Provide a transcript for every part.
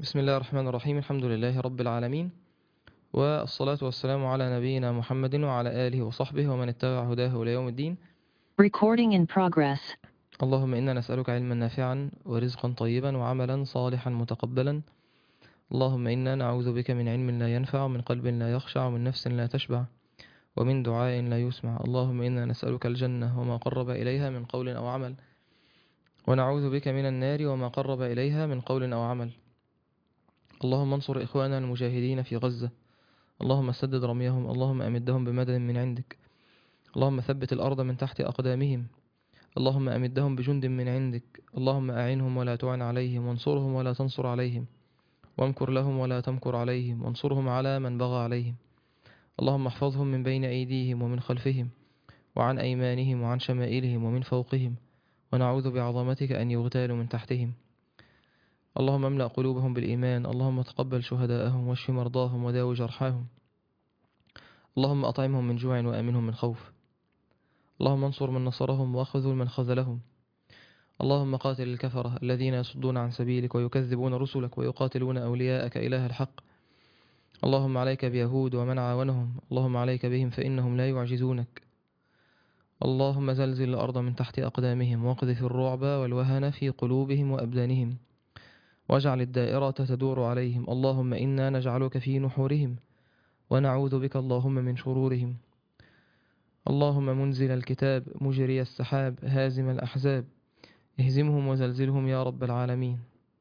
بسم الله الرحمن الرحيم. الحمد لله رب العالمين، والصلاة والسلام على نبينا محمد وعلى آله وصحبه ومن اتبع هداه إلى يوم الدين. Recording in progress. اللهم إنا نسألك علما نافعا ورزقا طيبا وعملا صالحا متقبلا. اللهم إنا نعوذ بك من علم لا ينفع ومن قلب لا يخشع ومن نفس لا تشبع ومن دعاء لا يسمع. اللهم إنا نسألك الجنة وما قرب إليها من قول أو عمل، ونعوذ بك من النار وما قرب إليها من قول أو عمل. اللهم انصر إخواننا المجاهدين في غزة، اللهم سدد رميهم، اللهم أمدهم بمدد من عندك، اللهم ثبت الأرض من تحت أقدامهم، اللهم أمدهم بجند من عندك، اللهم أعنهم ولا تعن عليهم، وانصرهم ولا تنصر عليهم، وامكر لهم ولا تمكر عليهم، وانصرهم على من بغى عليهم. اللهم احفظهم من بين أيديهم ومن خلفهم وعن أيمانهم وعن شمائلهم ومن فوقهم، ونعوذ بعظمتك أن يغتالوا من تحتهم. اللهم املأ قلوبهم بالإيمان، اللهم تقبل شهداءهم واشف مرضاهم وداوي جرحاهم. اللهم أطعمهم من جوع وآمنهم من خوف. اللهم انصر من نصرهم واخذل من خذلهم. اللهم قاتل الكفرة الذين يصدون عن سبيلك ويكذبون رسلك ويقاتلون أولياءك إله الحق. اللهم عليك بيهود ومن عاونهم، اللهم عليك بهم فإنهم لا يعجزونك. اللهم زلزل الأرض من تحت أقدامهم واقذف الرعب والوهن في قلوبهم وأبدانهم، واجعل الدائرة تدور عليهم. اللهم إنا نجعلك في نحورهم ونعوذ بك اللهم من شرورهم. اللهم منزل الكتاب مجري السحاب هازم الأحزاب، اهزمهم وزلزلهم يا رب العالمين.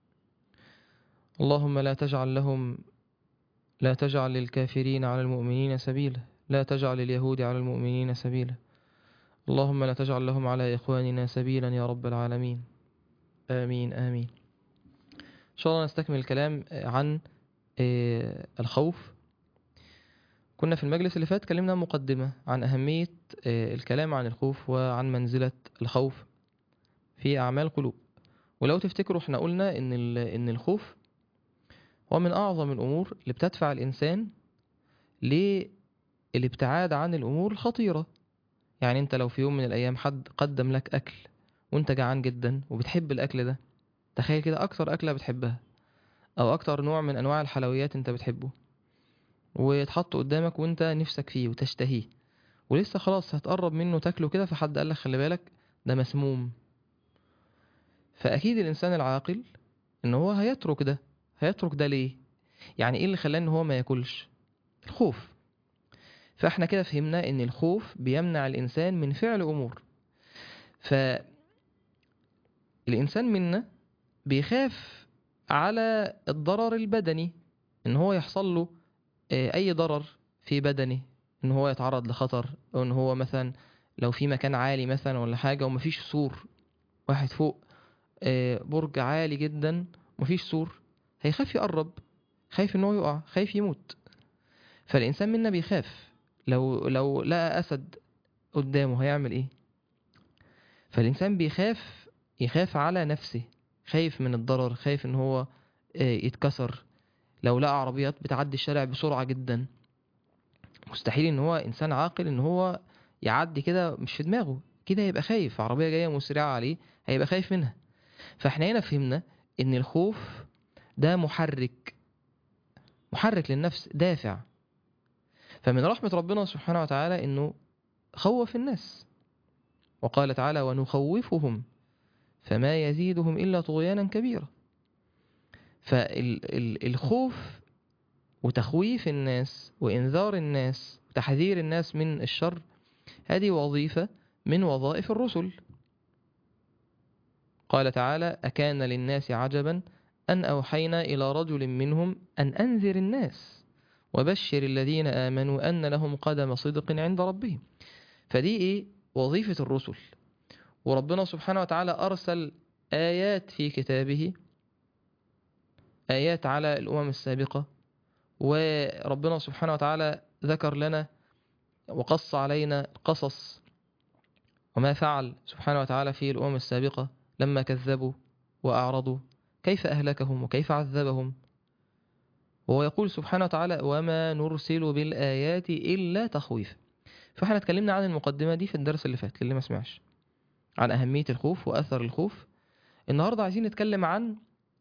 اللهم لا تجعل للكافرين على المؤمنين سبيلا، لا تجعل اليهود على المؤمنين سبيلا. اللهم لا تجعل لهم على إخواننا سبيلا يا رب العالمين. آمين آمين. إن شاء الله نستكمل الكلام عن الخوف. كنا في المجلس اللي فات كلمنا مقدمة عن أهمية الكلام عن الخوف وعن منزلة الخوف في أعمال القلوب. ولو تفتكروا احنا قلنا إن الخوف هو من أعظم الأمور اللي بتدفع الإنسان للابتعاد عن الأمور الخطيرة. يعني أنت لو في يوم من الأيام حد قدم لك أكل وأنت جعان جدا وبتحب الأكل ده، تخيل كده أكتر أكلة بتحبها أو أكتر نوع من أنواع الحلويات أنت بتحبه، ويتحط قدامك وأنت نفسك فيه وتشتهيه، ولسه خلاص هتقرب منه تاكله كده، فحد قالك خلي بالك ده مسموم. فأكيد الإنسان العاقل إن هو هيترك ده ليه؟ يعني إيه اللي خلاه إن هو ما ياكلش؟ الخوف. فاحنا كده فهمنا ان الخوف بيمنع الانسان من فعل امور. فالانسان منا بيخاف على الضرر البدني، ان هو يحصل له اي ضرر في بدنه، ان هو يتعرض لخطر، او ان هو مثلا لو في مكان عالي مثلا ولا حاجة ومفيش سور، واحد فوق برج عالي جدا ومفيش سور، هيخاف يقرب، خايف ان هو يقع، خايف يموت. فالانسان منا بيخاف لو لقى اسد قدامه هيعمل ايه؟ فالإنسان يخاف على نفسه، خايف من الضرر، خايف ان هو يتكسر. لو لقى عربيات بتعدي الشارع بسرعة جدا، مستحيل ان هو انسان عاقل ان هو يعدي كده مش في دماغه، كده هيبقى خايف. عربية جاية مسرعة عليه هيبقى خايف منها. فاحنا هنا فهمنا ان الخوف ده محرك للنفس، دافع. فمن رحمة ربنا سبحانه وتعالى انه خوف الناس، وقال تعالى ونخوفهم فما يزيدهم إلا طغيانا كبيرا. فالخوف وتخويف الناس وإنذار الناس وتحذير الناس من الشر، هذه وظيفة من وظائف الرسل. قال تعالى أكان للناس عجبا أن أوحينا إلى رجل منهم أن أنذر الناس وبشر الذين آمنوا أن لهم قدم صدق عند ربهم. فدي إيه؟ وظيفة الرسل. وربنا سبحانه وتعالى أرسل آيات في كتابه، آيات على الأمم السابقة، وربنا سبحانه وتعالى ذكر لنا وقص علينا قصص وما فعل سبحانه وتعالى في الأمم السابقة لما كذبوا وأعرضوا، كيف أهلكهم وكيف عذبهم. وهو يقول سبحانه وتعالى وما نرسل بالآيات إلا تخويف. فاحنا اتكلمنا عن المقدمة دي في الدرس اللي فات اللي ما سمعش، عن أهمية الخوف وأثر الخوف. النهاردة عايزين نتكلم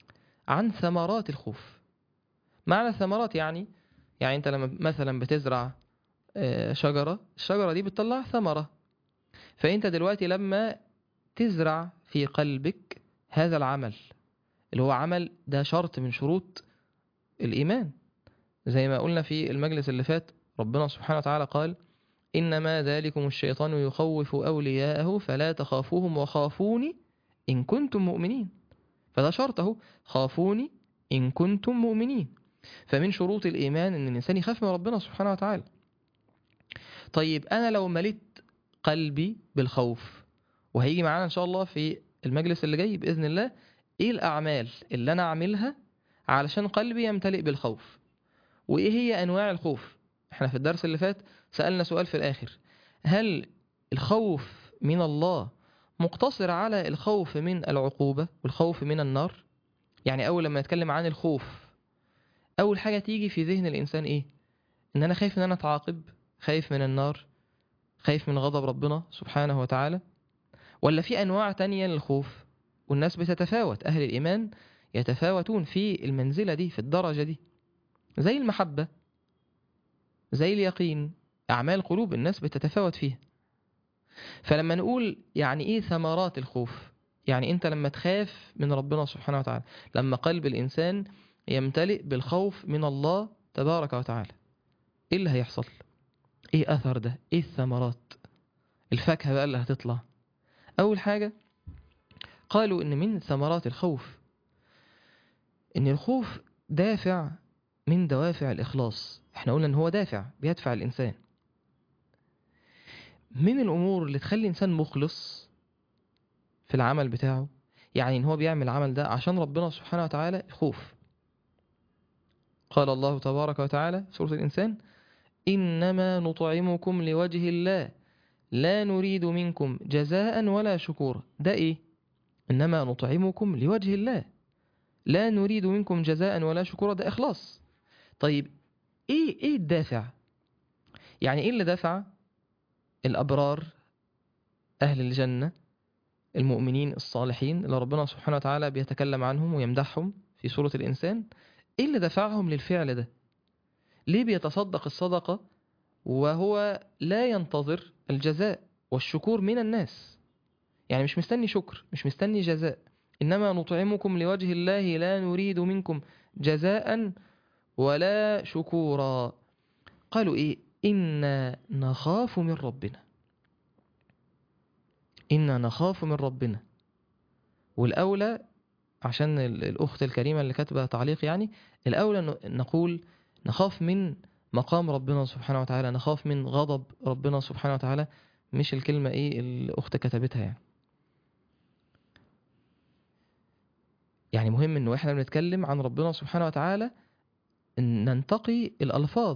عن ثمرات الخوف. معنى ثمرات يعني أنت لما مثلا بتزرع شجرة، الشجرة دي بتطلع ثمرة. فأنت دلوقتي لما تزرع في قلبك هذا العمل، اللي هو عمل ده شرط من شروط الإيمان، زي ما قلنا في المجلس اللي فات، ربنا سبحانه وتعالى قال: إنما ذلكم الشيطان يخوف أولياءه فلا تخافوهم وخافوني إن كنتم مؤمنين. فده شرطه، خافوني إن كنتم مؤمنين. فمن شروط الإيمان إن الإنسان يخاف من ربنا سبحانه وتعالى. طيب أنا لو مليت قلبي بالخوف، وهيجي معانا إن شاء الله في المجلس اللي جاي بإذن الله إيه الأعمال اللي أنا أعملها علشان قلبي يمتلئ بالخوف، وإيه هي أنواع الخوف. إحنا في الدرس اللي فات سألنا سؤال في الآخر: هل الخوف من الله مقتصر على الخوف من العقوبة والخوف من النار؟ يعني أول لما نتكلم عن الخوف، أول حاجة تيجي في ذهن الإنسان إيه؟ إن أنا خايف إن أنا أتعاقب، خايف من النار، خايف من غضب ربنا سبحانه وتعالى؟ ولا في أنواع تانية للخوف؟ والناس بتتفاوت، أهل الإيمان يتفاوتون في المنزلة دي، في الدرجة دي، زي المحبة، زي اليقين، أعمال القلوب الناس بتتفاوت فيها. فلما نقول يعني إيه ثمرات الخوف، يعني أنت لما تخاف من ربنا سبحانه وتعالى، لما قلب الإنسان يمتلئ بالخوف من الله تبارك وتعالى، إيه اللي هيحصل؟ إيه أثر ده؟ إيه الثمرات؟ الفاكهة بقى اللي هتطلع. أول حاجة قالوا إن من ثمرات الخوف إن الخوف دافع من دوافع الإخلاص. إحنا قلنا إن هو دافع بيدفع الإنسان. من الأمور اللي تخلي الإنسان مخلص في العمل بتاعه، يعني إن هو بيعمل العمل ده عشان ربنا سبحانه وتعالى، الخوف. قال الله تبارك وتعالى في سورة الإنسان: إنما نطعمكم لوجه الله لا نريد منكم جزاء ولا شكورا. ده إيه؟ إنما نطعمكم لوجه الله لا نريد منكم جزاء ولا شكورا، ده إخلاص. طيب إيه الدافع؟ يعني إيه اللي دفع الأبرار أهل الجنة المؤمنين الصالحين اللي ربنا سبحانه وتعالى بيتكلم عنهم ويمدحهم في سورة الإنسان؟ إيه اللي دفعهم للفعل ده؟ ليه بيتصدق الصدقة وهو لا ينتظر الجزاء والشكور من الناس؟ يعني مش مستني شكر، مش مستني جزاء. إنما نطعمكم لوجه الله لا نريد منكم جزاء ولا شكورا. قالوا إيه؟ إنا نخاف من ربنا. إنا نخاف من ربنا. والأولى، عشان الأخت الكريمة اللي كاتبة تعليق، يعني الأولى نقول نخاف من مقام ربنا سبحانه وتعالى، نخاف من غضب ربنا سبحانه وتعالى، مش الكلمة إيه الأخت كتبتها. يعني مهم إنه إحنا بنتكلم عن ربنا سبحانه وتعالى إن ننتقي الألفاظ.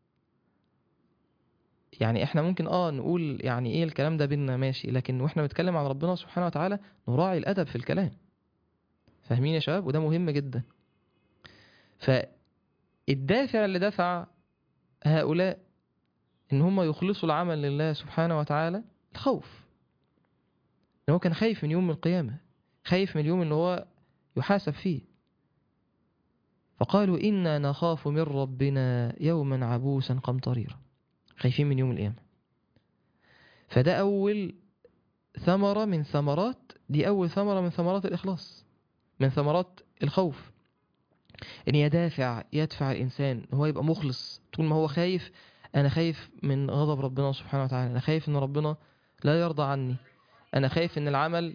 يعني إحنا ممكن نقول يعني إيه الكلام ده بينا ماشي، لكن وإحنا بنتكلم عن ربنا سبحانه وتعالى نراعي الأدب في الكلام. فاهمين يا شباب؟ وده مهم جدا. فالدافع اللي دفع هؤلاء إن هم يخلصوا العمل لله سبحانه وتعالى الخوف. إن هو كان خايف من يوم القيامة، خايف من اليوم اللي هو يحاسب فيه. فقالوا إنا نخاف من ربنا يوما عبوسا قمطريرا. خايفين من يوم القيامة. فده أول ثمرة من ثمرات، دي أول ثمرة من ثمرات الإخلاص، من ثمرات الخوف. إن يدفع الإنسان هو يبقى مخلص طول ما هو خايف. أنا خايف من غضب ربنا سبحانه وتعالى، أنا خايف إن ربنا لا يرضى عني، أنا خايف إن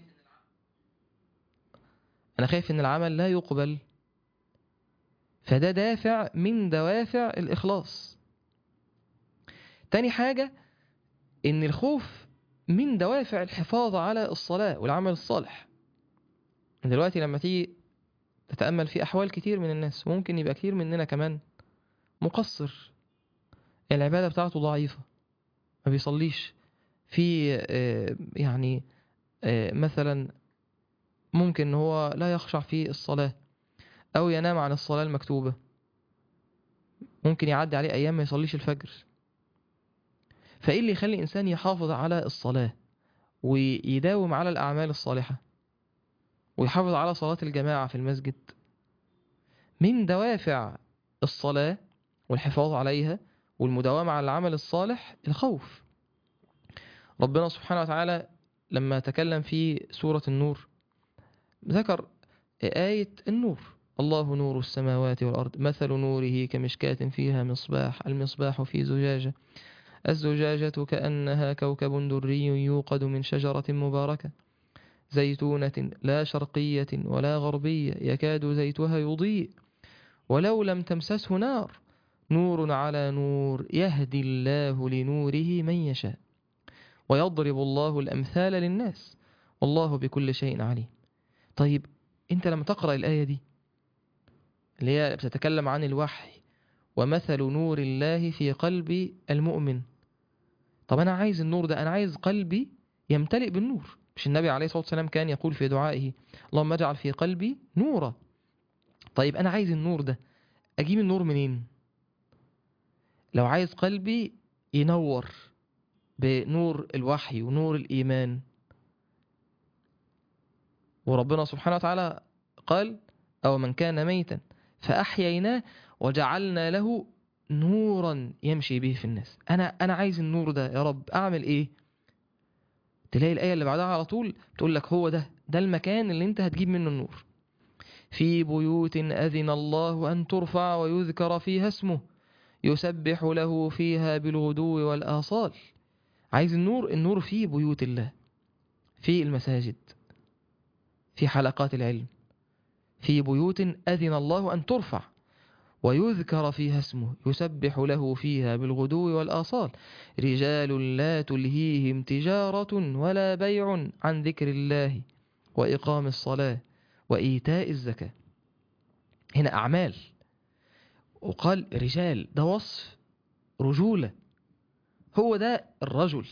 العمل لا يقبل. فده دافع من دوافع الإخلاص. تاني حاجة إن الخوف من دوافع الحفاظ على الصلاة والعمل الصالح. دلوقتي لما تيجي تتأمل في أحوال كتير من الناس، ممكن يبقى كتير مننا كمان مقصر، العبادة بتاعته ضعيفة، ما بيصليش في يعني مثلا ممكن هو لا يخشع في الصلاة، أو ينام عن الصلاة المكتوبة، ممكن يعدي عليه أيام ما يصليش الفجر. فإيه اللي يخلي الإنسان يحافظ على الصلاة ويداوم على الأعمال الصالحة ويحافظ على صلاة الجماعة في المسجد؟ من دوافع الصلاة والحفاظ عليها والمداومة على العمل الصالح الخوف. ربنا سبحانه وتعالى لما تكلم في سورة النور ذكر آية النور: الله نور السماوات والأرض مثل نوره كمشكاة فيها مصباح، المصباح في زجاجة، الزجاجة كأنها كوكب دري يوقد من شجرة مباركة زيتونة لا شرقية ولا غربية يكاد زيتها يضيء ولو لم تمسسه نار، نور على نور يهدي الله لنوره من يشاء ويضرب الله الأمثال للناس والله بكل شيء عليم. طيب انت لما تقرأ الآية دي اللي هي بتتكلم عن الوحي ومثل نور الله في قلب المؤمن، طب أنا عايز النور ده، أنا عايز قلبي يمتلئ بالنور. مش النبي عليه الصلاة والسلام كان يقول في دعائه: اللهم اجعل في قلبي نورا. طيب أنا عايز النور ده، أجيب النور منين؟ لو عايز قلبي ينور بنور الوحي ونور الإيمان، وربنا سبحانه وتعالى قال: أو من كان ميتا فأحييناه وجعلنا له نورا يمشي به في الناس. أنا عايز النور ده يا رب، أعمل إيه؟ تلاقي الآية اللي بعدها على طول تقول لك هو ده المكان اللي انت هتجيب منه النور. في بيوت أذن الله أن ترفع ويذكر فيها اسمه يسبح له فيها بالغدو والآصال. عايز النور في بيوت الله، في المساجد، في حلقات العلم، في بيوت أذن الله أن ترفع ويذكر فيها اسمه يسبح له فيها بالغدو والآصال رجال لا تلهيهم تجارة ولا بيع عن ذكر الله وإقام الصلاة وإيتاء الزكاة. هنا أعمال، وقال رجال، ده وصف رجولة، هو ده الرجل.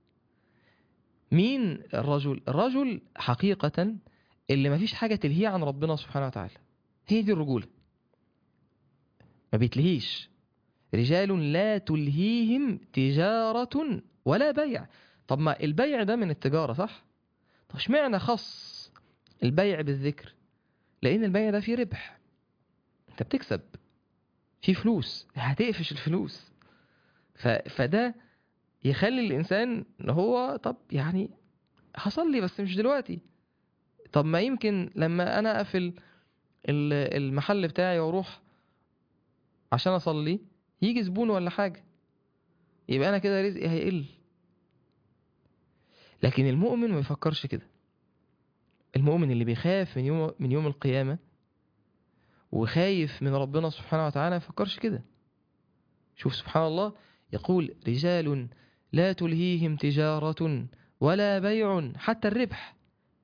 مين الرجل؟ الرجل حقيقة اللي ما فيش حاجة تلهيه عن ربنا سبحانه وتعالى، هي دي الرجولة، ما بيتلهيش. رجال لا تلهيهم تجارة ولا بيع. طب ما البيع ده من التجارة صح؟ طب اشمعنى خص البيع بالذكر؟ لأن البيع ده فيه ربح، انت بتكسب فيه فلوس، هتقفش الفلوس. فده يخلي الإنسان ان هو طب يعني هصلي بس مش دلوقتي، طب ما يمكن لما أنا أقفل المحل بتاعي واروح عشان أصلي يجي زبون ولا حاجة، يبقى أنا كده رزقي هيقل. لكن المؤمن ما يفكرش كده. المؤمن اللي بيخاف من يوم القيامة وخايف من ربنا سبحانه وتعالى ما يفكرش كده. شوف سبحان الله، يقول رجال لا تلهيهم تجارة ولا بيع، حتى الربح،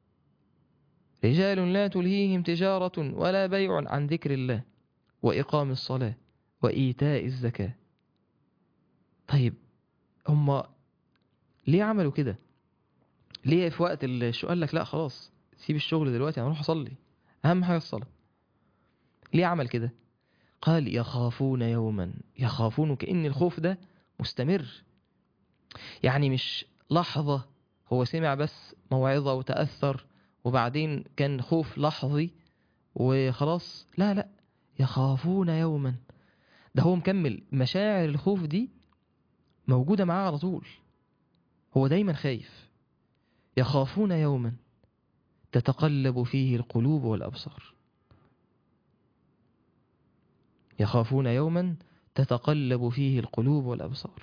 رجال لا تلهيهم تجارة ولا بيع عن ذكر الله وإقام الصلاة وإيتاء الزكاة. طيب هم ليه عملوا كده؟ ليه في وقت قال لك لا خلاص سيب الشغل دلوقتي، انا اروح اصلي، اهم حاجه الصلاه؟ ليه عمل كده؟ قال يخافون يوما، يخافون كأن الخوف ده مستمر، يعني مش لحظه هو سمع بس موعظه وتأثر وبعدين كان خوف لحظي وخلاص، لا، يخافون يوما، ده هو مكمل، مشاعر الخوف دي موجوده معاه على طول، هو دايما خايف. يخافون يوما تتقلب فيه القلوب والأبصار، يخافون يوما تتقلب فيه القلوب والأبصار.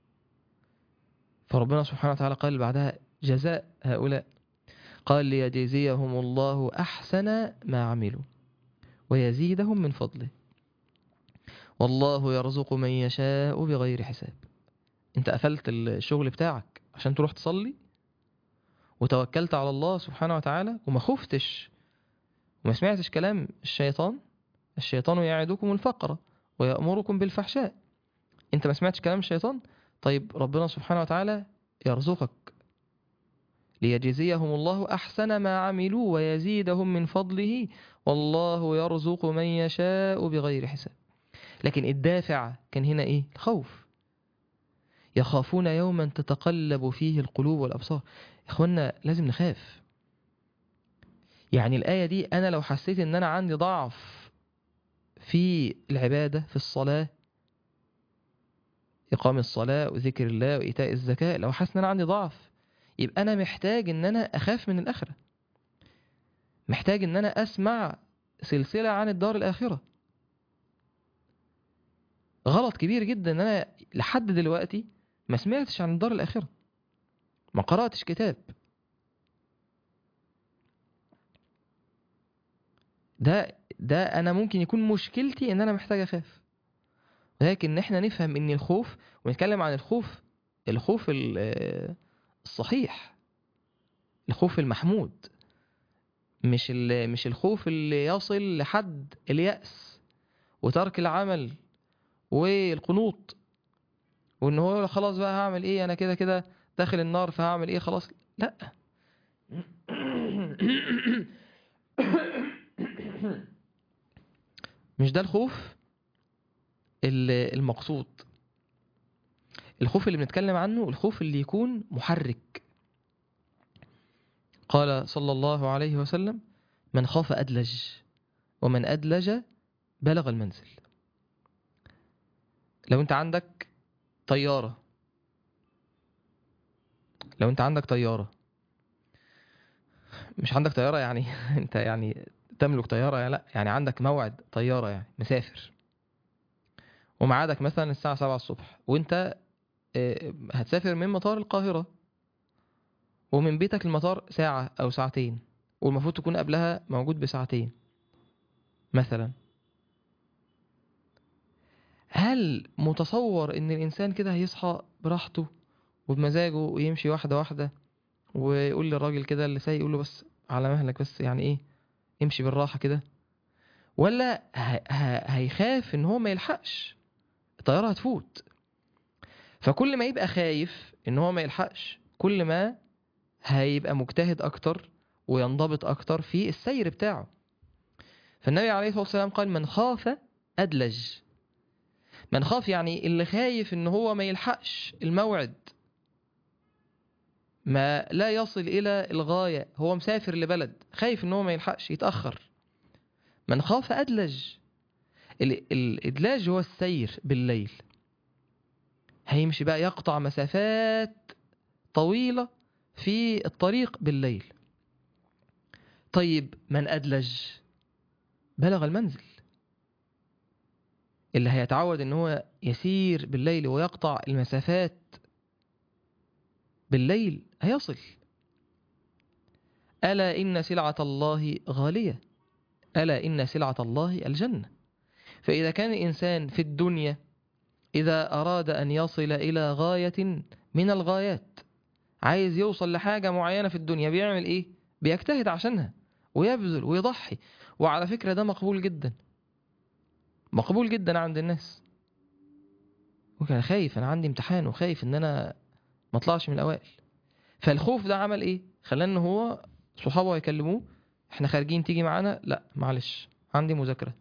فربنا سبحانه وتعالى قال بعدها جزاء هؤلاء، قال ليجزيهم الله أحسن ما عملوا ويزيدهم من فضله والله يرزق من يشاء بغير حساب. انت قفلت الشغل بتاعك عشان تروح تصلي وتوكلت على الله سبحانه وتعالى وما خفتش وما سمعتش كلام الشيطان يعدكم الفقر ويأمركم بالفحشاء، انت ما سمعتش كلام الشيطان، طيب ربنا سبحانه وتعالى يرزقك، ليجزيهم الله أحسن ما عملوا ويزيدهم من فضله والله يرزق من يشاء بغير حساب. لكن الدافع كان هنا ايه؟ الخوف. يخافون يوما تتقلب فيه القلوب والأبصار. اخوانا لازم نخاف. يعني الآية دي أنا لو حسيت ان أنا عندي ضعف في العبادة، في الصلاة، إقام الصلاة وذكر الله وإيتاء الزكاة، لو حاسس إن أنا عندي ضعف، يبقى أنا محتاج إن أنا أخاف من الآخرة، محتاج إن أنا أسمع سلسلة عن الدار الآخرة. غلط كبير جدا إن أنا لحد دلوقتي ما سمعتش عن الدار الآخرة، ما قرأتش كتاب. ده أنا ممكن يكون مشكلتي إن أنا محتاج أخاف. لكن إحنا نفهم إن الخوف، ونتكلم عن الخوف الصحيح، الخوف المحمود، مش الخوف اللي يصل لحد اليأس وترك العمل والقنوط، وإن هو خلاص بقى هعمل إيه، أنا كده كده داخل النار فهعمل إيه خلاص. لأ. مش ده الخوف المقصود. الخوف اللي بنتكلم عنه الخوف اللي يكون محرك. قال صلى الله عليه وسلم: من خاف أدلج، ومن أدلج بلغ المنزل. لو انت عندك طيارة، مش عندك طيارة يعني انت يعني تملك طيارة يعني، لا يعني عندك موعد طيارة يعني مسافر، وميعادك مثلا الساعة 7 الصبح، وانت هتسافر من مطار القاهرة، ومن بيتك المطار ساعة أو ساعتين، والمفروض تكون قبلها موجود بساعتين مثلا. هل متصور ان الانسان كده هيصحى براحته وبمزاجه ويمشي واحدة واحدة، ويقول للراجل كده اللي سايق، يقول له بس على مهلك، بس يعني ايه، امشي بالراحة كده؟ ولا هيخاف ان هو ما يلحقش، الطيارة هتفوت؟ فكل ما يبقى خايف ان هو ما يلحقش، كل ما هيبقى مجتهد اكتر وينضبط اكتر في السير بتاعه. فالنبي عليه الصلاة والسلام قال: من خاف أدلج. من خاف يعني اللي خايف ان هو ما يلحقش الموعد، ما لا يصل الى الغاية، هو مسافر لبلد خايف ان هو ما يلحقش يتأخر. من خاف أدلج. الإدلاج هو السير بالليل، هيمشي بقى يقطع مسافات طويلة في الطريق بالليل. طيب من أدلج بلغ المنزل. اللي هيتعود ان هو يسير بالليل ويقطع المسافات بالليل هيصل. ألا إن سلعة الله غالية، ألا إن سلعة الله الجنة. فإذا كان الإنسان في الدنيا إذا أراد أن يصل إلى غاية من الغايات، عايز يوصل لحاجة معينة في الدنيا، بيعمل إيه؟ بيجتهد عشانها ويبذل ويضحي. وعلى فكرة ده مقبول جدا، مقبول جدا عند الناس. وكان خايف، أنا عندي امتحان وخايف إن أنا ما اطلعش من الأوائل. فالخوف ده عمل إيه؟ خلاه إن هو صحابه يكلموه: إحنا خارجين تيجي معانا؟ لا معلش عندي مذاكرة.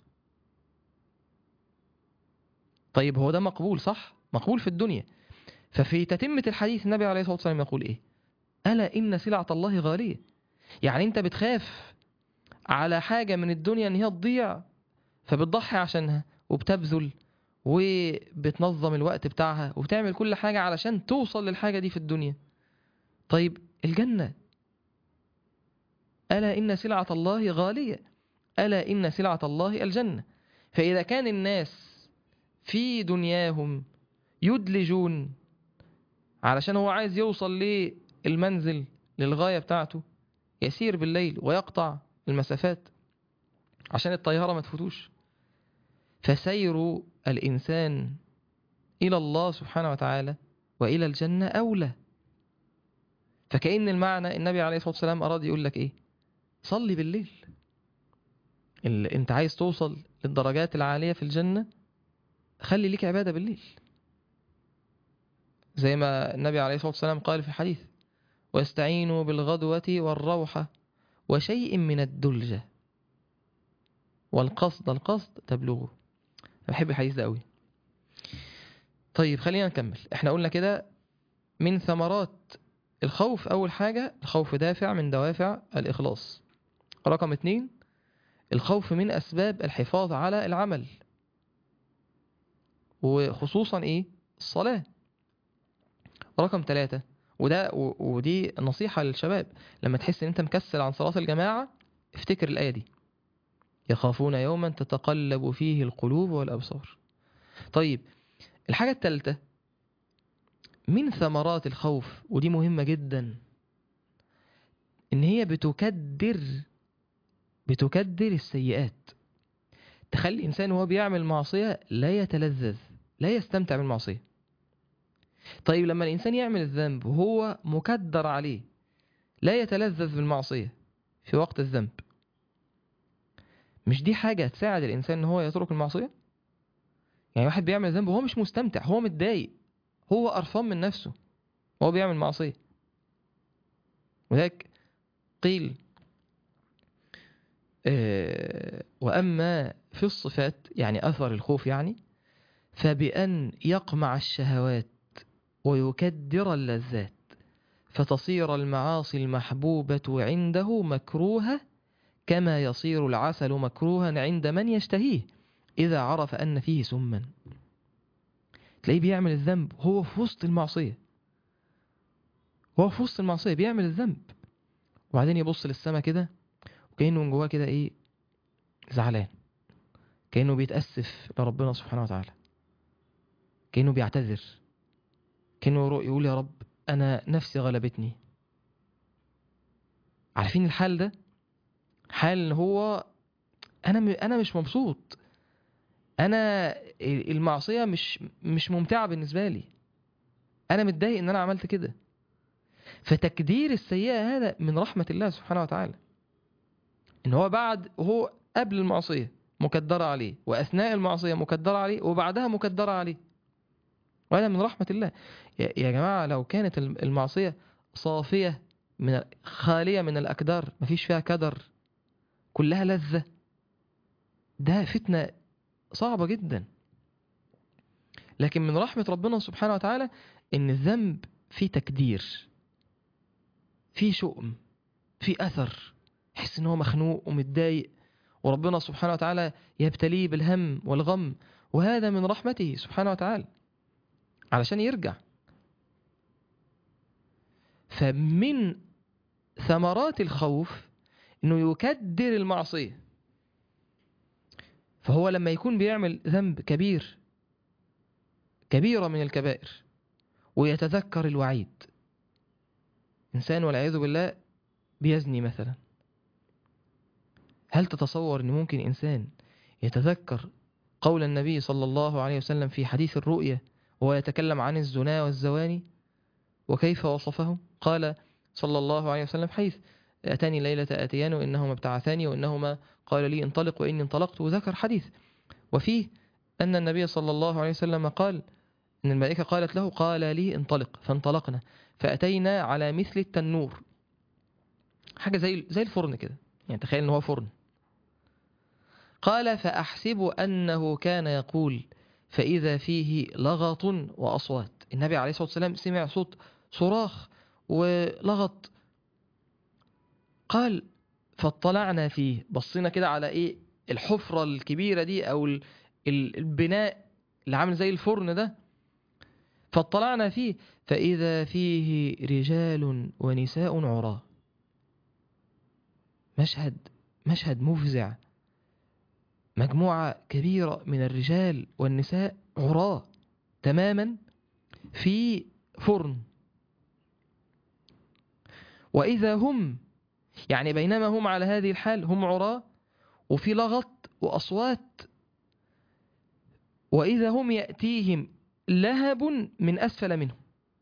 طيب هو ده مقبول صح؟ مقبول في الدنيا. ففي تتمة الحديث النبي عليه الصلاة والسلام يقول إيه؟ ألا إن سلعة الله غالية. يعني أنت بتخاف على حاجة من الدنيا إن هي تضيع، فبتضحي عشانها وبتبذل وبتنظم الوقت بتاعها وبتعمل كل حاجة علشان توصل للحاجة دي في الدنيا. طيب الجنة، ألا إن سلعة الله غالية، ألا إن سلعة الله الجنة. فإذا كان الناس في دنياهم يدلجون علشان هو عايز يوصل للمنزل للغاية بتاعته، يسير بالليل ويقطع المسافات عشان الطيارة ما تفوتوش، فسير الإنسان إلى الله سبحانه وتعالى وإلى الجنة أولى. فكأن المعنى النبي عليه الصلاة والسلام أراد يقول لك إيه؟ صلي بالليل. أنت عايز توصل للدرجات العالية في الجنة، خلي ليك عبادة بالليل. زي ما النبي عليه الصلاة والسلام قال في الحديث: واستعينوا بالغدوة والروحة وشيء من الدلجة القصد تبلغه. بحب الحديث ده قوي. طيب خلينا نكمل. احنا قلنا كده من ثمرات الخوف، أول حاجة الخوف دافع من دوافع الإخلاص. رقم 2 الخوف من أسباب الحفاظ على العمل. وخصوصا إيه؟ الصلاة. رقم 3، ودي نصيحة للشباب، لما تحس إن أنت مكسل عن صلاة الجماعة افتكر الآية دي: يخافون يوما تتقلب فيه القلوب والأبصار. طيب، الحاجة الثالثة من ثمرات الخوف، ودي مهمة جدا، إن هي بتكدر السيئات، تخلي الإنسان وهو بيعمل معصية لا يتلذذ، لا يستمتع بالمعصية. طيب لما الإنسان يعمل الذنب وهو مكدر عليه، لا يتلذذ بالمعصية في وقت الذنب، مش دي حاجة تساعد الإنسان إن هو يترك المعصية؟ يعني واحد بيعمل ذنب وهو مش مستمتع، هو متضايق، هو قرفان من نفسه وهو بيعمل معصية. وذلك قيل وأما في الصفات، يعني أثر الخوف، يعني فبأن يقمع الشهوات ويكدر اللذات، فتصير المعاصي المحبوبة عنده مكروهة، كما يصير العسل مكروها عند من يشتهيه إذا عرف أن فيه سما. تلاقيه بيعمل الذنب هو في وسط المعصية، بيعمل الذنب، وبعدين يبص للسما كده وكأنه من جواه كده إيه؟ زعلان، كأنه بيتأسف لربنا سبحانه وتعالى، كأنه بيعتذر، كأنه يقول يا رب أنا نفسي غلبتني. عارفين الحال ده؟ حال إن هو أنا مش مبسوط، أنا المعصية مش ممتعة بالنسبة لي، أنا متضايق إن أنا عملت كده. فتكدير السيئة هذا من رحمة الله سبحانه وتعالى، إن هو وهو قبل المعصية مكدرة عليه، وأثناء المعصية مكدرة عليه، وبعدها مكدرة عليه، وهذا من رحمة الله. يا جماعة، لو كانت المعصية صافية خالية من الأكدار، مفيش فيها كدر، كلها لذة، ده فتنة صعبة جدا. لكن من رحمة ربنا سبحانه وتعالى إن الذنب فيه تكدير، فيه شؤم، فيه أثر، يحس إن هو مخنوق ومتضايق، وربنا سبحانه وتعالى يبتليه بالهم والغم، وهذا من رحمته سبحانه وتعالى علشان يرجع. فمن ثمرات الخوف إنه يكدر المعصية، فهو لما يكون بيعمل ذنب كبيرة من الكبائر ويتذكر الوعيد، إنسان والعياذ بالله بيزني مثلا، هل تتصور أن ممكن إنسان يتذكر قول النبي صلى الله عليه وسلم في حديث الرؤية وهو يتكلم عن الزنا والزواني وكيف وصفه؟ قال صلى الله عليه وسلم: حيث أتاني ليلة آتيان وإنهما ابتعثاني وإنهما قال لي انطلق وإني انطلقت، وذكر حديث. وفيه أن النبي صلى الله عليه وسلم قال إن الملائكة قالت له: قال لي انطلق، فانطلقنا فأتينا على مثل التنور، حاجة زي الفرن كده، يعني تخيل إن هو فرن. قال: فأحسب أنه كان يقول فإذا فيه لغط وأصوات. النبي عليه الصلاة والسلام سمع صوت صراخ ولغط. قال: فاطلعنا فيه، بصينا كده على إيه؟ الحفرة الكبيرة دي، أو البناء اللي عامل زي الفرن ده. فاطلعنا فيه فإذا فيه رجال ونساء عراة. مشهد مفزع، مجموعة كبيرة من الرجال والنساء عراة تماما في فرن. وإذا هم، يعني بينما هم على هذه الحال هم عراة وفي لغط وأصوات، وإذا هم يأتيهم لهب من أسفل منهم،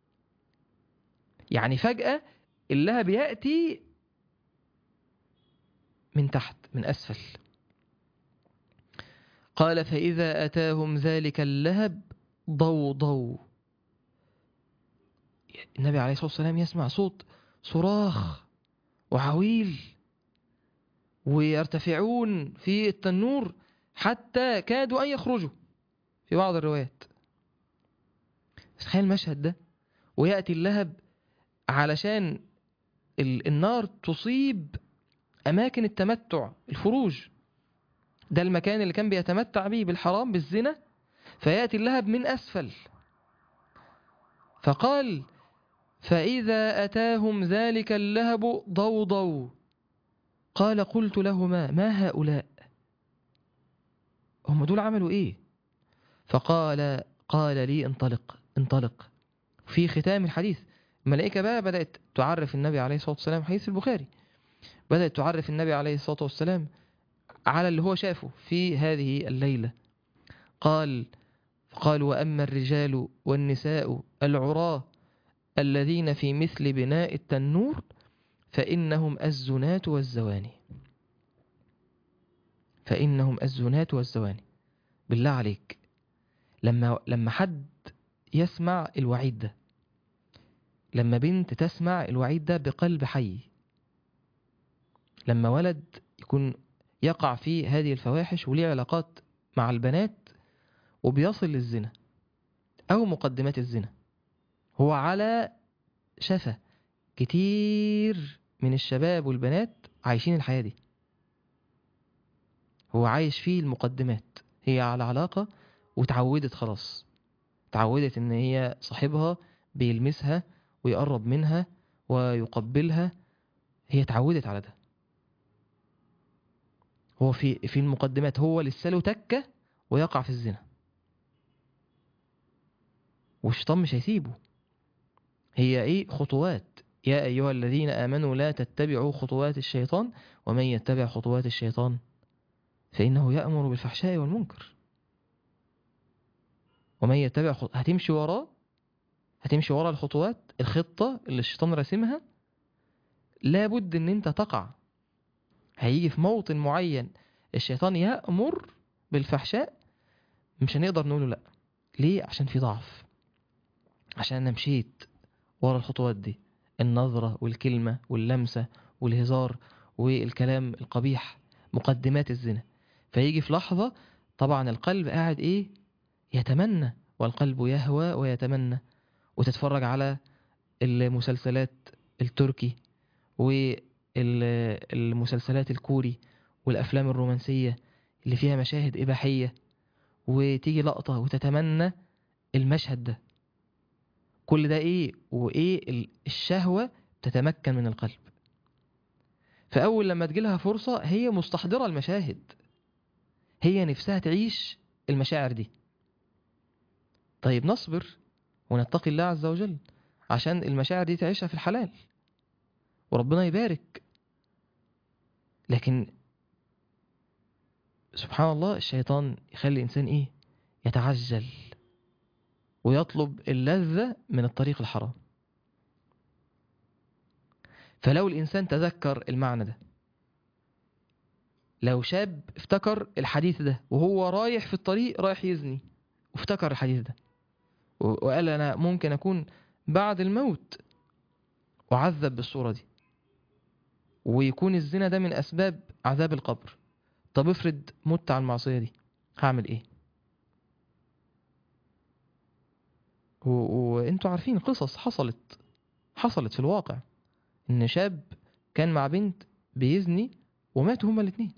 يعني فجأة اللهب يأتي من تحت من أسفل. قال: فإذا أتاهم ذلك اللهب ضوضوا. النبي عليه الصلاة والسلام يسمع صوت صراخ وعويل، ويرتفعون في التنور حتى كادوا أن يخرجوا في بعض الروايات. تخيل المشهد ده، ويأتي اللهب علشان النار تصيب أماكن التمتع، الفروج، ده المكان اللي كان بيتمتع به بالحرام بالزنا، فيأتي اللهب من أسفل. فقال فإذا أتاهم ذلك اللهب ضوضوا. قال قلت لهما ما هؤلاء؟ هم دول عملوا إيه؟ قال لي انطلق. في ختام الحديث الملائكة بقى بدأت تعرف النبي عليه الصلاة والسلام، حديث البخاري، بدأت تعرف النبي عليه الصلاة والسلام على اللي هو شافه في هذه الليلة. قال وأما الرجال والنساء العراة الذين في مثل بناء التنور فإنهم الزنات والزواني. بالله عليك، لما حد يسمع الوعيد ده، لما بنت تسمع الوعيد ده بقلب حي، لما ولد يكون يقع في هذه الفواحش وليه علاقات مع البنات وبيصل للزنا أو مقدمات الزنا، هو على شفا كتير من الشباب والبنات عايشين الحياة دي، هو عايش فيه المقدمات، هي على علاقة وتعودت خلاص، تعودت ان هي صاحبها بيلمسها ويقرب منها ويقبلها، هي تعودت على ده، هو في المقدمات، هو لسه له تكة ويقع في الزنا، والشيطان مش هيسيبه. هي ايه؟ خطوات. يا ايها الذين امنوا لا تتبعوا خطوات الشيطان ومن يتبع خطوات الشيطان فانه يأمر بالفحشاء والمنكر. ومن يتبع هتمشي ورا الخطوات، الخطة اللي الشيطان راسمها، لابد ان انت تقع. هيجي في موطن معين الشيطان يأمر بالفحشاء، مش هنقدر نقوله لا. ليه؟ عشان في ضعف، عشان انا مشيت ورا الخطوات دي، النظرة والكلمة واللمسة والهزار والكلام القبيح، مقدمات الزنا. فيجي في لحظة طبعا القلب قاعد ايه؟ يتمنى، والقلب يهوى ويتمنى. وتتفرج على المسلسلات التركي والمسلسلات الكوري والأفلام الرومانسية اللي فيها مشاهد إباحية، وتيجي لقطة وتتمنى المشهد ده. كل ده إيه؟ وإيه؟ الشهوة تتمكن من القلب، فأول لما تجيلها فرصة هي مستحضرة المشاهد، هي نفسها تعيش المشاعر دي. طيب نصبر ونتقي الله عز وجل عشان المشاعر دي تعيشها في الحلال وربنا يبارك. لكن سبحان الله الشيطان يخلي الإنسان إيه؟ يتعجل ويطلب اللذة من الطريق الحرام. فلو الإنسان تذكر المعنى ده، لو شاب افتكر الحديث ده وهو رايح في الطريق رايح يزني، وافتكر الحديث ده وقال أنا ممكن أكون بعد الموت أعذب بالصورة دي، ويكون الزنا ده من أسباب عذاب القبر، طب افرض مت على المعصية دي، هعمل إيه؟ وانتوا عارفين قصص حصلت في الواقع، ان شاب كان مع بنت بيزني وماتوا هما الاتنين.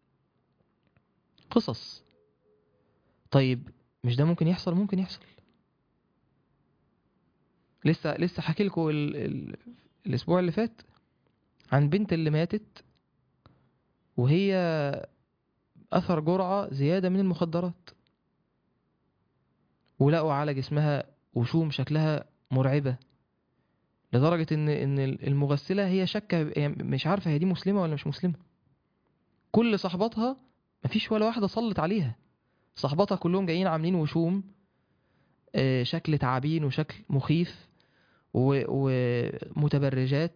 قصص. طيب مش ده ممكن يحصل؟ ممكن يحصل. لسه حكي لكم الاسبوع اللي فات عن بنت اللي ماتت وهي اثر جرعة زيادة من المخدرات، ولقوا على جسمها وشوم شكلها مرعبة، لدرجة ان المغسلة هي شكة، مش عارفة هي دي مسلمة ولا مش مسلمة. كل صحباتها مفيش ولا واحدة صلت عليها، صحباتها كلهم جايين عاملين وشوم شكل تعابين وشكل مخيف ومتبرجات.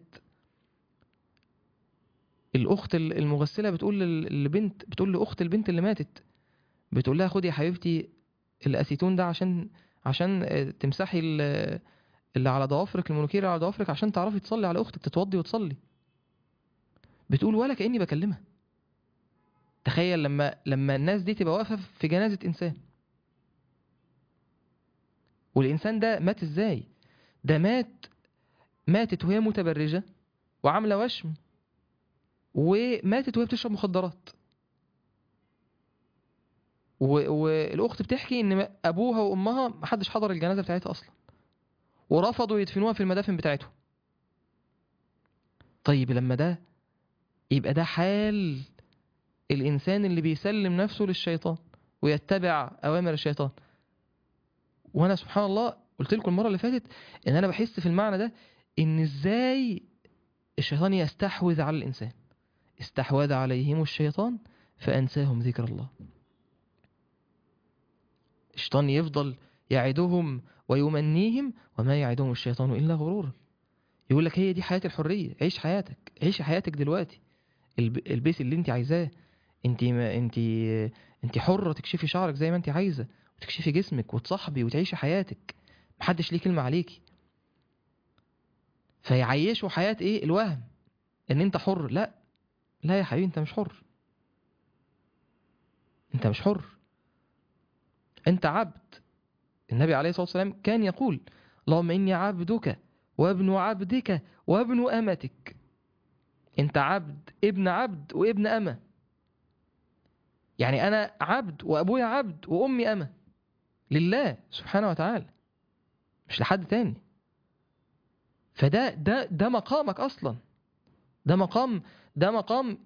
الأخت المغسلة بتقول بتقول لأخت البنت اللي ماتت، بتقول لها خدي يا حبيبتي الأسيتون ده عشان تمسحي اللي على ضوافرك، المونوكير اللي على ضوافرك، عشان تعرفي تصلي على أختك، تتوضي وتصلي. بتقول ولا كأني بكلمها. تخيل لما الناس دي تبقى واقفة في جنازة إنسان، والإنسان ده مات إزاي؟ ده ماتت وهي متبرجة وعاملة وشم، وماتت وهي بتشرب مخدرات. والأخت بتحكي إن أبوها وأمها محدش حضر الجنازة بتاعتها أصلا، ورفضوا يدفنوها في المدافن بتاعتهم. طيب لما ده يبقى ده حال الإنسان اللي بيسلم نفسه للشيطان ويتبع أوامر الشيطان. وأنا سبحان الله قلت لكم المرة اللي فاتت إن أنا بحس في المعنى ده إن إزاي الشيطان يستحوذ على الإنسان. استحوذ عليهم الشيطان فأنساهم ذكر الله. الشيطان يفضل يعدهم ويمنيهم وما يعدهم الشيطان إلا غرورا. يقول لك هي دي حياة الحرية، عيش حياتك، عيش حياتك دلوقتي، البيت اللي انت عايزاه، انت حرة تكشفي شعرك زي ما انت عايزة، وتكشفي جسمك وتصاحبي وتعيشي حياتك، محدش ليه كلمة عليكي. فيعيشوا حياة ايه؟ الوهم ان انت حر. لا لا يا حبيبي، انت مش حر، انت مش حر، انت عبد. النبي عليه الصلاة والسلام كان يقول اللهم إني عبدك وابن عبدك وابن أمتك. انت عبد، ابن عبد، وابن أمة. يعني أنا عبد وأبويا عبد وأمي أمة لله سبحانه وتعالى، مش لحد تاني. فده مقامك أصلا، ده مقام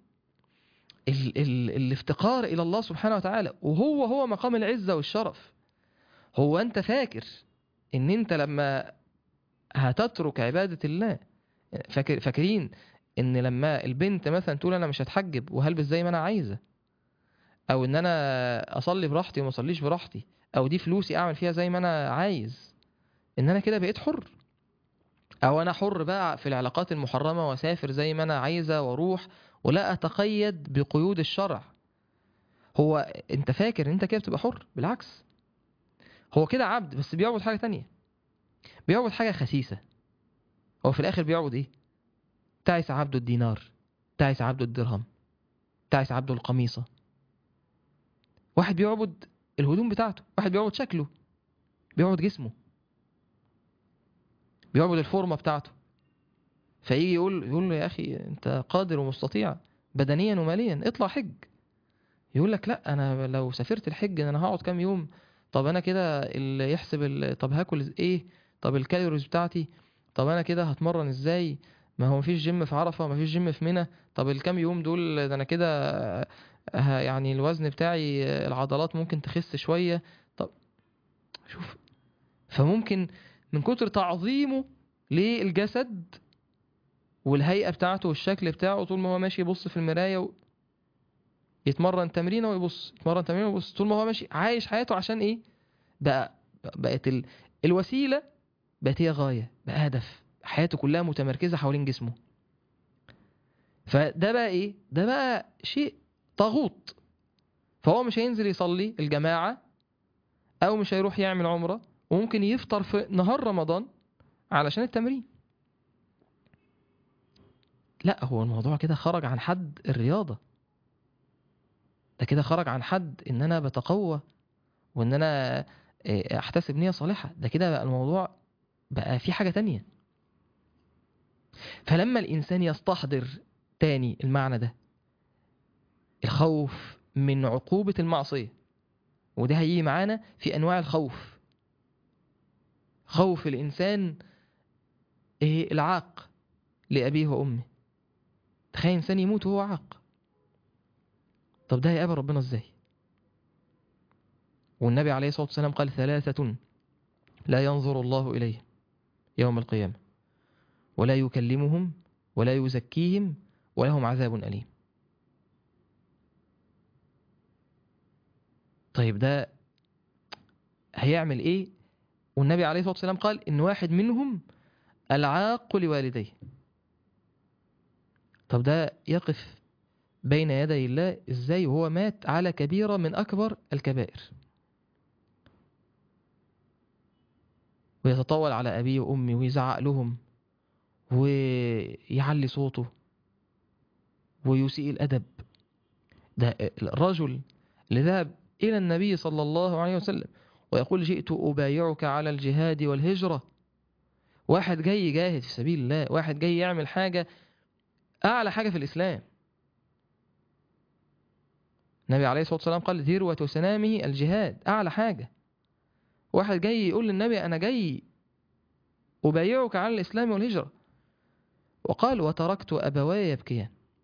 الافتقار إلى الله سبحانه وتعالى، وهو مقام العزة والشرف. هو أنت فاكر إن أنت لما هتترك عبادة الله، فاكرين إن لما البنت مثلا تقول أنا مش هتحجب وهلبس زي ما أنا عايزة، أو إن أنا أصلي براحتي وما أصليش براحتي، أو دي فلوسي أعمل فيها زي ما أنا عايز، إن أنا كده بقيت حر، أو أنا حر بقى في العلاقات المحرمة وأسافر زي ما أنا عايزة وأروح ولا أتقيد بقيود الشرع. هو أنت فاكر إن أنت كده بتبقى حر؟ بالعكس، هو كده عبد بس بيعبد حاجة تانية، بيعبد حاجة خسيسة. هو في الآخر بيعبد إيه؟ تعس عبد الدينار، تعس عبد الدرهم، تعس عبد القميصة. واحد بيعبد الهدوم بتاعته، واحد بيعبد شكله، بيعبد جسمه، بيعبد الفورمة بتاعته. فيجي يقول له يا أخي أنت قادر ومستطيع بدنيا وماليا، اطلع حج. يقول لك لا، أنا لو سافرت الحج أنا هقعد كام يوم، طب أنا كده اللي يحسب طب هاكل إيه، طب الكالوريز بتاعتي، طب أنا كده هتمرن إزاي، ما هو مفيش جيم في عرفة، مفيش جيم في منى، طب الكام يوم دول ده أنا كده يعني الوزن بتاعي العضلات ممكن تخس شوية. طب شوف، فممكن من كتر تعظيمه للجسد والهيئة بتاعته والشكل بتاعه، طول ما هو ماشي يبص في المراية يتمرن تمرينه ويبص، يتمرن تمرينه ويبص، طول ما هو ماشي عايش حياته عشان ايه؟ بقت الوسيلة بقت هي غاية، بقى هدف حياته كلها متمركزة حوالين جسمه. فده بقى ايه؟ ده بقى شيء طاغوت. فهو مش هينزل يصلي الجماعة، او مش هيروح يعمل عمرة، وممكن يفطر في نهار رمضان علشان التمرين. لا، هو الموضوع كده خرج عن حد الرياضة، ده كده خرج عن حد ان انا بتقوى وان انا احتسب نية صالحة. ده كده بقى الموضوع بقى في حاجة تانية. فلما الانسان يستحضر تاني المعنى ده، الخوف من عقوبة المعصية، وده هيجي معانا في انواع الخوف. خوف الانسان العاق لأبيه وأمه. تخيل إنسان يموت وهو عاق، طب ده هيقابل ربنا إزاي؟ والنبي عليه الصلاة والسلام قال 3 لا ينظر الله إليهم يوم القيامة ولا يكلمهم ولا يزكيهم ولهم عذاب أليم. طيب ده هيعمل إيه؟ والنبي عليه الصلاة والسلام قال إن واحد منهم العاق لوالديه. طب ده يقف بين يدي الله إزاي وهو مات على كبيرة من أكبر الكبائر، ويتطاول على أبيه وأمي ويزعق لهم ويعلي صوته ويسيء الأدب. ده الرجل اللي ذهب إلى النبي صلى الله عليه وسلم ويقول جئت أبايعك على الجهاد والهجرة. واحد جاي يجاهد في سبيل الله، واحد جاي يعمل حاجة أعلى حاجة في الإسلام. النبي عليه الصلاة والسلام قال ذروة سنامه الجهاد، أعلى حاجة. واحد جاي يقول للنبي أنا جاي أبايعك على الإسلام والهجرة، وقال وتركت أبواي يبكيان.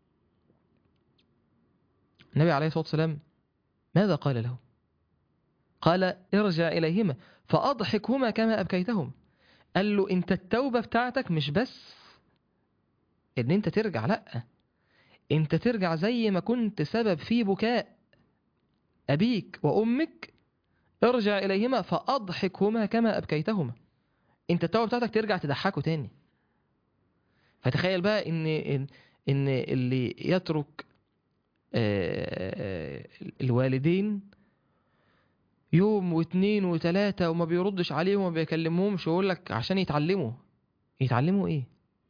النبي عليه الصلاة والسلام ماذا قال له؟ قال ارجع إليهما فأضحكهما كما أبكيتهم. قال له انت التوبة بتاعتك مش بس ان انت ترجع، لأ، انت ترجع زي ما كنت سبب في بكاء أبيك وأمك، ارجع إليهما فأضحكهما كما أبكيتهما. انت التوبة بتاعتك ترجع تضحكه تاني. فتخيل بقى ان اللي يترك الوالدين يوم واثنين وثلاثة وما بيردش عليهم وما بيكلمهمش، ويقول لك عشان يتعلموا ايه؟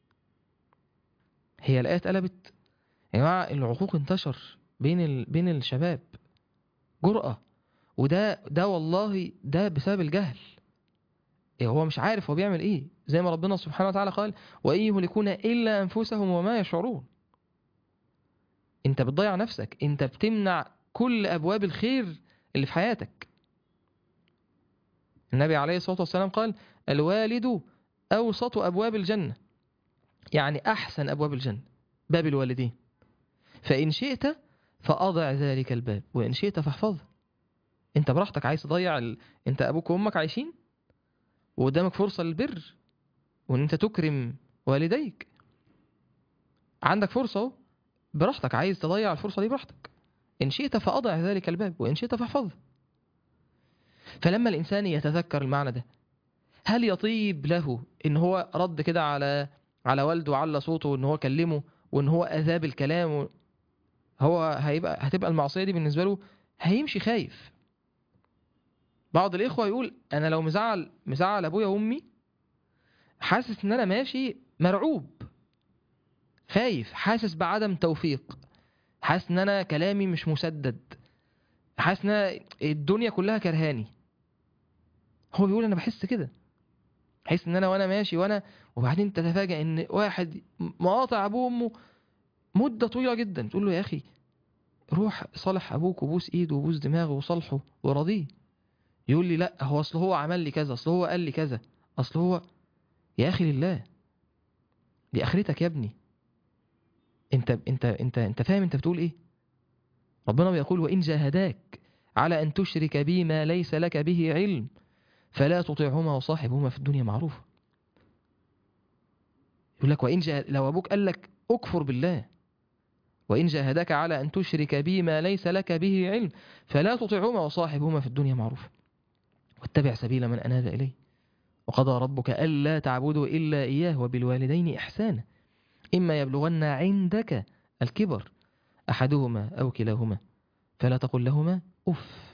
هي الآية اتقلبت يا جماعة. العقوق انتشر بين الشباب، جرأة. وده والله ده بسبب الجهل. هو مش عارف هو بيعمل ايه، زي ما ربنا سبحانه وتعالى قال وإن يهلكون إلا أنفسهم وما يشعرون. انت بتضيع نفسك، انت بتمنع كل أبواب الخير اللي في حياتك. النبي عليه الصلاة والسلام قال الوالد أوسط أبواب الجنة، يعني أحسن أبواب الجنة باب الوالدين، فإن شئت فأضع ذلك الباب وإن شئت فاحفظه. انت براحتك، عايز تضيع انت أبوك وأمك عايشين وقدامك فرصة للبر وإن انت تكرم والديك، عندك فرصة اهو، براحتك، عايز تضيع الفرصة دي براحتك. إن شئت فأضع ذلك الباب وإن شئت فاحفظه. فلما الإنسان يتذكر المعنى ده، هل يطيب له إن هو رد كده على والده وعلى صوته وإن هو كلمه وإن هو أذاب الكلام؟ هو هتبقى المعصية دي بالنسبة له هيمشي خايف. بعض الإخوة يقول أنا لو مزعل أبويا وأمي، حاسس إن أنا ماشي مرعوب، خايف، حاسس بعدم توفيق، حاسس إن أنا كلامي مش مسدد، حاسس إن أنا الدنيا كلها كرهاني. هو بيقول أنا بحس كده، حاسس إن أنا وأنا ماشي وبعدين تتفاجأ إن واحد مقاطع أبوه وأمه مدة طويلة جدا، تقول له يا أخي روح صالح أبوك وبوس إيده وبوس دماغه وصالحه وراضيه. يقول لي لا، هو أصل هو عمل لي كذا، أصل هو قال لي كذا، أصل هو. يا أخي لله، دي آخرتك يا ابني. انت فاهم انت بتقول ايه؟ ربنا بيقول وإن جاهداك على أن تشرك بي ما ليس لك به علم فلا تطيعهما وصاحبهما في الدنيا معروفا. يقول لك لو أبوك قال لك أكفر بالله، وإن جاهداك على أن تشرك بي ما ليس لك به علم فلا تطيعهما وصاحبهما في الدنيا معروفا واتبع سبيل من أناب إليه وقضى ربك ألا تعبدوا إلا إياه وبالوالدين إحسانا إما يبلغن عندك الكبر أحدهما أو كلاهما فلا تقل لهما أف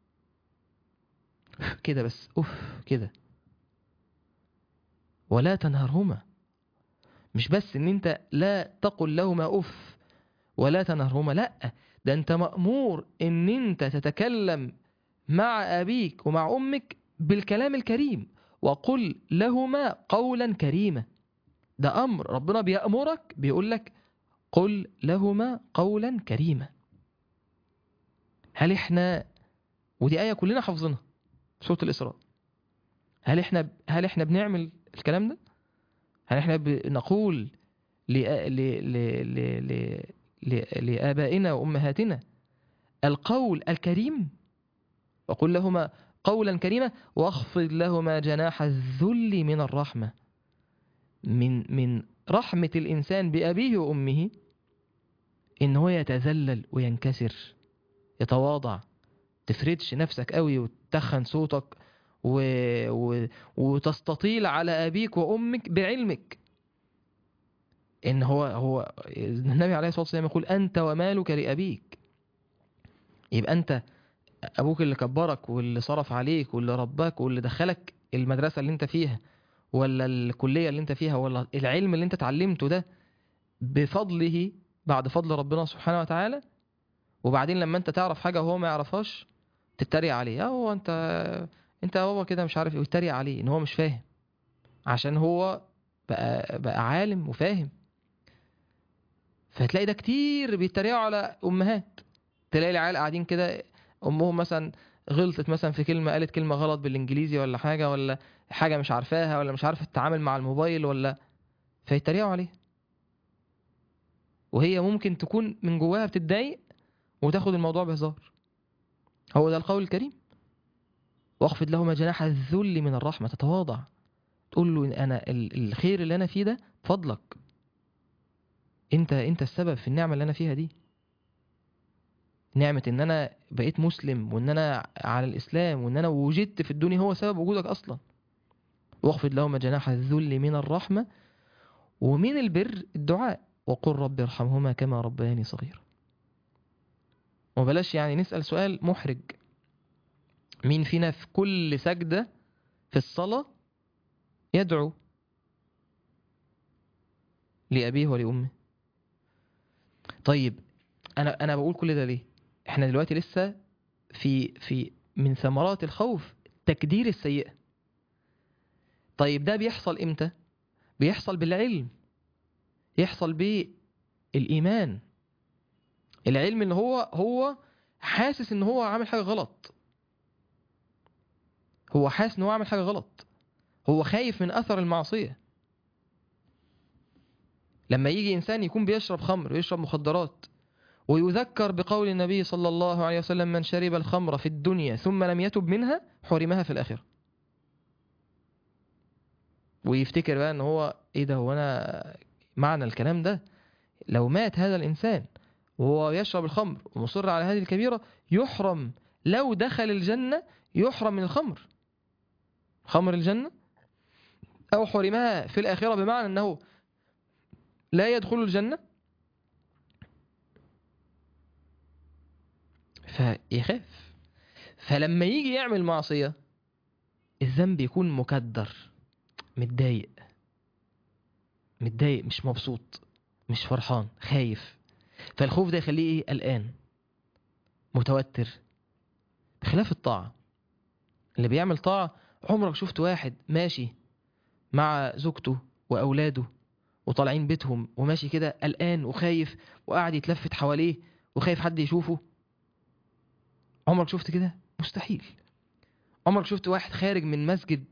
كده بس، أف كده، ولا تنهرهما. مش بس إن أنت لا تقل لهما أف ولا تنهرهما، لأ، ده أنت مأمور إن أنت تتكلم مع أبيك ومع أمك بالكلام الكريم، وقل لهما قولا كريما. ده أمر ربنا بيأمرك، بيقول لك قل لهما قولا كريما. هل إحنا، ودي آية كلنا حافظينها، سورة الإسراء، هل إحنا بنعمل الكلام ده؟ هل إحنا بنقول لآبائنا وأمهاتنا القول الكريم؟ وقل لهما قولا كريما واخفض لهما جناح الذل من الرحمة. من رحمة الإنسان بأبيه وأمه إن هو يتذلل وينكسر، يتواضع، تفردش نفسك قوي وتخن صوتك وتستطيل على أبيك وأمك بعلمك. إن هو النبي عليه الصلاة والسلام يقول أنت ومالك لأبيك. يبقى أنت أبوك اللي كبرك واللي صرف عليك واللي رباك واللي دخلك المدرسة اللي أنت فيها ولا الكلية اللي أنت فيها ولا العلم اللي أنت اتعلمته ده بفضله، بعد فضل ربنا سبحانه وتعالى. وبعدين لما أنت تعرف حاجة وهو ما يعرفهاش تتريق عليه، هو أنت هو كده مش عارف، يتريق عليه إن هو مش فاهم عشان هو بقى عالم وفاهم. فهتلاقي ده كتير بيتريقوا على أمهات تلاقي العيال قاعدين كده، امهم مثلا غلطت مثلا في كلمه، قالت كلمه غلط بالانجليزي ولا حاجه، ولا حاجه مش عارفاها، ولا مش عارفه تتعامل مع الموبايل، ولا فيتريقوا عليها، وهي ممكن تكون من جواها بتتضايق وتاخد الموضوع بهزار. هو ده القول الكريم. واخفض لهما جناح الذل من الرحمه، تتواضع، تقول له انا الخير اللي انا فيه ده فضلك، انت السبب في النعمه اللي انا فيها دي، نعمه ان انا بقيت مسلم، وان انا على الاسلام، وان انا وجدت في الدنيا هو سبب وجودك اصلا. واخفض لهما جناح الذل من الرحمه، ومن البر الدعاء، وقل رب ارحمهما كما ربياني صغيرا. وبلاش يعني نسأل سؤال محرج، مين فينا في كل سجدة في الصلاة يدعو لأبيه ولأمه؟ طيب أنا بقول كل ده ليه؟ احنا دلوقتي لسه في من ثمرات الخوف تكدير السيئة. طيب ده بيحصل امتى؟ بيحصل بالعلم، يحصل بالإيمان. العلم اللي هو حاسس ان هو عامل حاجة غلط، هو حاسس ان هو عامل حاجة غلط، هو خايف من أثر المعصية. لما يجي إنسان يكون بيشرب خمر ويشرب مخدرات، ويذكر بقول النبي صلى الله عليه وسلم: من شرب الخمر في الدنيا ثم لم يتب منها حرمها في الآخرة. ويفتكر بقى ان هو ايه ده، هو انا معنى الكلام ده لو مات هذا الإنسان وهو يشرب الخمر ومصر على هذه الكبيرة يحرم، لو دخل الجنة يحرم من الخمر، خمر الجنة، أو حرمها في الآخرة، بمعنى أنه لا يدخل الجنة. فيخاف، فلما يجي يعمل معصية الذنب يكون مكدر، متضايق، مش مبسوط، مش فرحان، خايف. فالخوف ده يخليه ايه؟ قلقان، متوتر. بخلاف الطاعة، اللي بيعمل طاعة، عمرك شفت واحد ماشي مع زوجته وأولاده وطالعين بيتهم وماشي كده قلقان وخايف وقاعد يتلفت حواليه وخايف حد يشوفه؟ عمرك شفت كده؟ مستحيل. عمرك شفت واحد خارج من مسجد،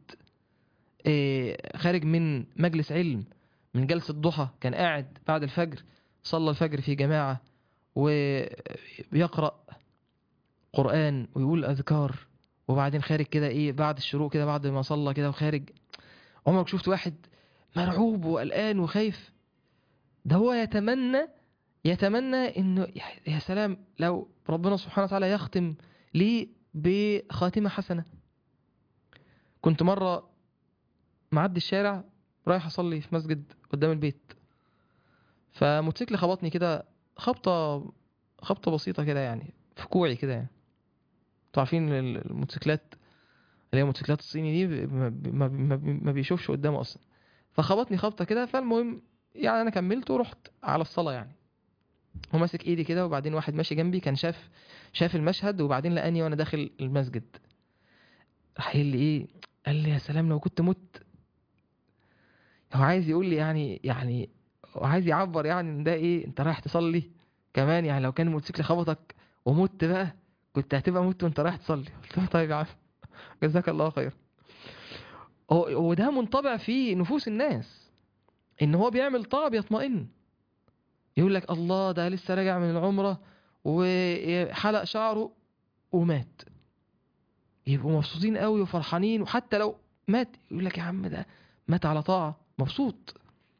خارج من مجلس علم، من جلسة ضحى، كان قاعد بعد الفجر، صلى الفجر في جماعة وبيقرأ قرآن ويقول أذكار، وبعدين خارج كده ايه بعد الشروق كده، بعد ما صلى كده وخارج؟ عمرك شفت واحد مرعوب وقلقان وخايف؟ ده هو يتمنى انه يا سلام لو ربنا سبحانه وتعالى يختم لي بخاتمة حسنة. كنت مرة معدي الشارع رايح اصلي في مسجد قدام البيت، فموتوسيكل خبطني كده خبطة بسيطة كده يعني في كوعي كده يعني. انتوا عارفين الموتوسيكلات اللي هي الموتوسيكلات الصيني دي ما بيشوفش قدامه اصلا. فخبطني خبطة كده، فالمهم يعني انا كملت ورحت على الصلاة يعني، وماسك ايدي كده. وبعدين واحد ماشي جنبي كان شاف المشهد، وبعدين لقاني وانا داخل المسجد، راح قال لي ايه، قال لي: يا سلام لو كنت مت. هو عايز يقول لي يعني هو عايز يعبر يعني ان ده ايه، انت رايح تصلي كمان، يعني لو كان الموتوسيكل خبطك ومت بقى كنت هتبقى مت وانت رايح تصلي. قلت له: طيب يا عم، جزاك الله خير. هو ده منطبع في نفوس الناس، ان هو بيعمل طاعة بيطمئن، يقول لك الله ده لسه راجع من العمرة وحلق شعره ومات، يبقوا مبسوطين قوي وفرحانين. وحتى لو مات يقول لك: يا عم ده مات على طاعة، مبسوط،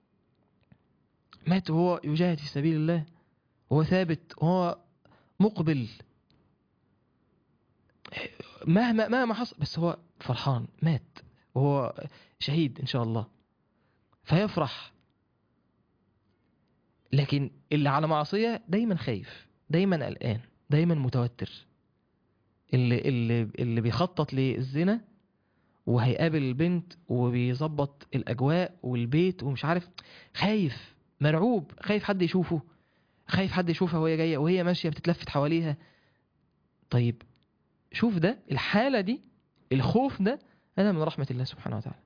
مات وهو يجاهد في سبيل الله، وهو ثابت وهو مقبل، مهما حصل بس هو فرحان، مات وهو شهيد إن شاء الله، فيفرح. لكن اللي على معصية دايما خايف، دايما قلقان، دايما متوتر. اللي بيخطط للزنا وهيقابل البنت وبيظبط الأجواء والبيت ومش عارف، خايف، مرعوب، خايف حد يشوفه، خايف حد يشوفها وهي جاية وهي ماشية بتتلفت حواليها. طيب شوف ده، الحالة دي، الخوف ده، هذا من رحمة الله سبحانه وتعالى،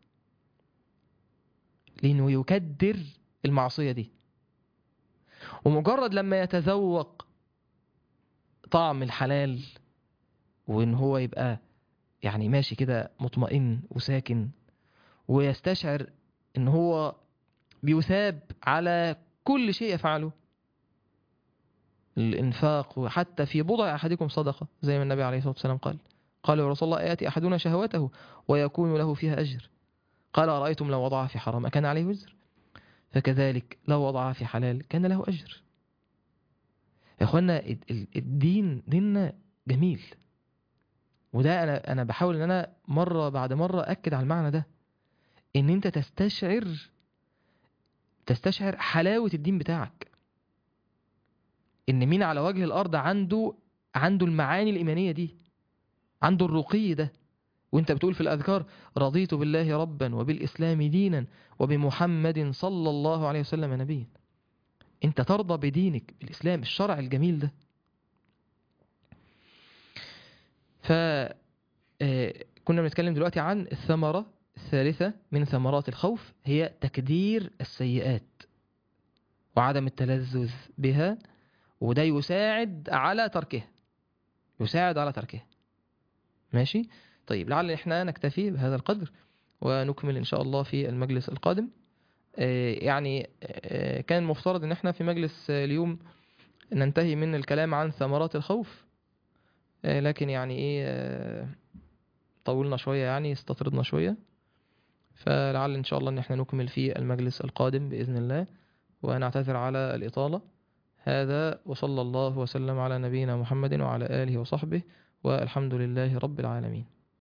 لأنه يكدر المعصية دي. ومجرد لما يتذوق طعم الحلال، وإن هو يبقى يعني ماشي كده مطمئن وساكن، ويستشعر إن هو بيثاب على كل شيء يفعله، الإنفاق، وحتى في بضع أحدكم صدقة، زي ما النبي عليه الصلاة والسلام قال يا رسول الله يأتي أحدنا شهوته ويكون له فيها أجر، قال أرأيتم لو وضعها في حرام أكان عليه وزر؟ فكذلك لو وضعها في حلال كان له أجر. يا أخوانا الدين ديننا جميل، وده أنا بحاول إن أنا مرة بعد مرة أكد على المعنى ده، إن أنت تستشعر حلاوة الدين بتاعك، إن مين على وجه الأرض عنده المعاني الإيمانية دي، عنده الرقي ده، وانت بتقول في الأذكار رضيت بالله ربا وبالإسلام دينا وبمحمد صلى الله عليه وسلم نبيا. انت ترضى بدينك، بالإسلام، الشرع الجميل ده. كنا بنتكلم دلوقتي عن الثمرة الثالثة من ثمرات الخوف، هي تكدير السيئات وعدم التلذذ بها، وده يساعد على تركها. ماشي. طيب لعل احنا نكتفي بهذا القدر ونكمل ان شاء الله في المجلس القادم. يعني كان المفترض ان احنا في مجلس اليوم ننتهي من الكلام عن ثمرات الخوف، لكن يعني ايه، طولنا شوية، يعني استطردنا شوية، فلعل ان شاء الله ان احنا نكمل في المجلس القادم بإذن الله، ونعتذر على الإطالة. هذا وصلى الله وسلم على نبينا محمد وعلى آله وصحبه، والحمد لله رب العالمين.